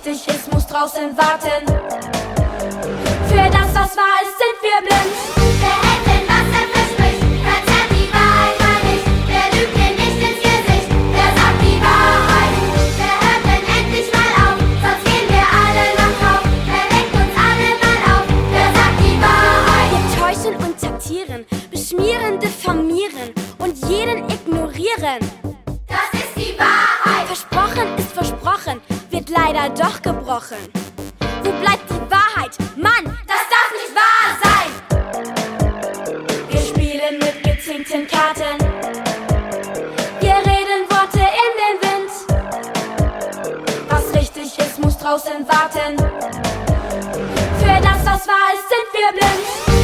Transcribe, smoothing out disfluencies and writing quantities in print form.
richtig ist, muss draußen warten. Für das, was wahr ist, sind wir blind. Wer hält denn, was er verspricht, verzerrt die Wahrheit mal nicht. Wer lügt dir nicht ins Gesicht, wer sagt die Wahrheit. Wer hört denn endlich mal auf, sonst gehen wir alle nach Kauf. Wer lenkt uns alle mal auf, wer sagt die Wahrheit. Wir täuschen und taktieren, beschmieren, diffamieren und jeden ignorieren. Das ist die Wahrheit. Versprochen ist versprochen, wird leider doch gebrochen. Wo bleibt die Wahrheit? Mann, Das darf nicht wahr sein. wir spielen mit gezinkten Karten. Wir reden Worte in den Wind. Was richtig ist, muss draußen warten. Für das, was wahr ist, sind wir blind.